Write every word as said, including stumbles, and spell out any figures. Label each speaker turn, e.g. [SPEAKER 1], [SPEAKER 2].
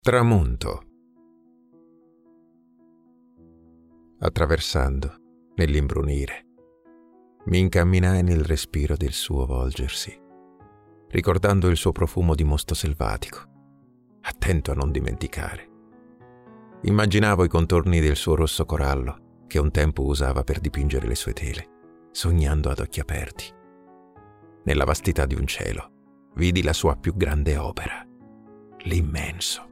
[SPEAKER 1] Tramonto. Attraversando, nell'imbrunire, mi incamminai nel respiro del suo volgersi, ricordando il suo profumo di mosto selvatico, attento a non dimenticare. Immaginavo i contorni del suo rosso corallo che un tempo usava per dipingere le sue tele, sognando ad occhi aperti. Nella vastità di un cielo, vidi la sua più grande opera, l'immenso,